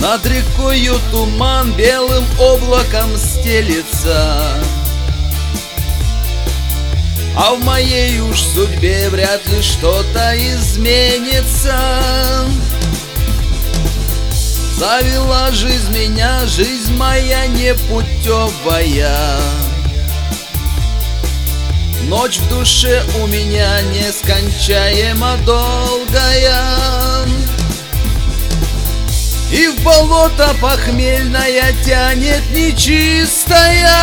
Над рекою туман белым облаком стелится, а в моей уж судьбе вряд ли что-то изменится. Завела жизнь меня, жизнь моя непутевая. Ночь в душе у меня нескончаемо долгая, и в болото похмельная тянет нечистая.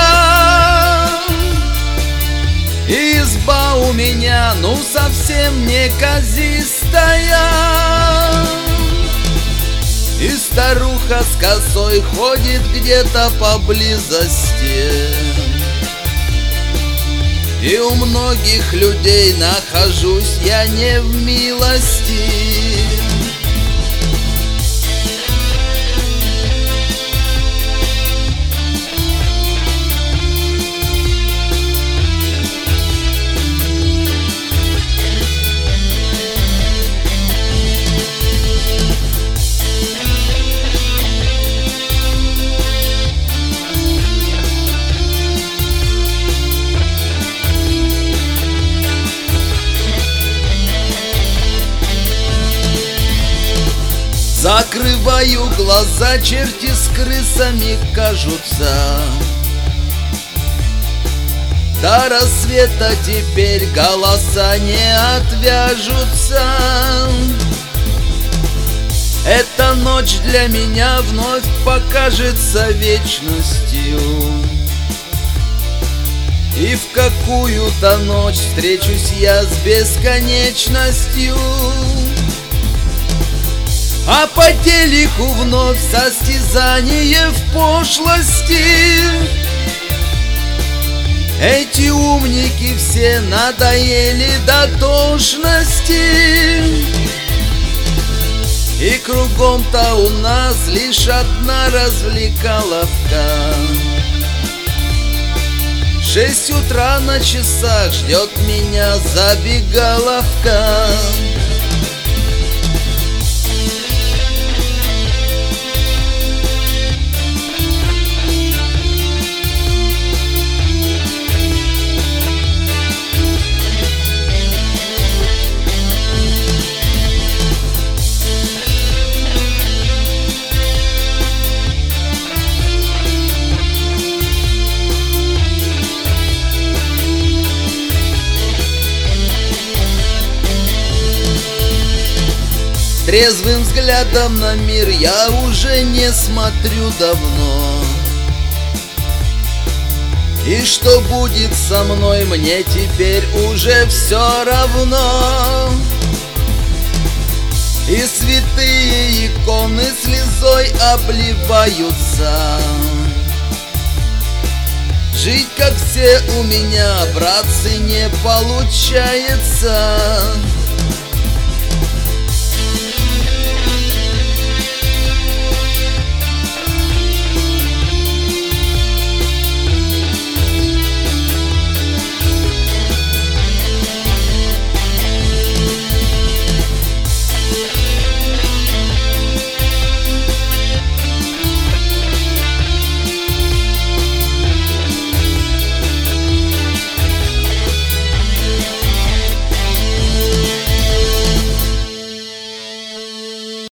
И изба у меня, ну совсем неказистая, и старуха с косой ходит где-то поблизости. И у многих людей нахожусь я не в милости. Закрываю глаза, черти с крысами кажутся. До рассвета теперь голоса не отвяжутся. Эта ночь для меня вновь покажется вечностью, и в какую-то ночь встречусь я с бесконечностью. А по телеку вновь состязание в пошлости. Эти умники все надоели до тошности, и кругом-то у нас лишь одна развлекаловка. 6 утра на часах ждет меня забегаловка. Трезвым взглядом на мир я уже не смотрю давно. И что будет со мной, мне теперь уже все равно. И святые иконы слезой обливаются. Жить как все у меня, братцы, не получается.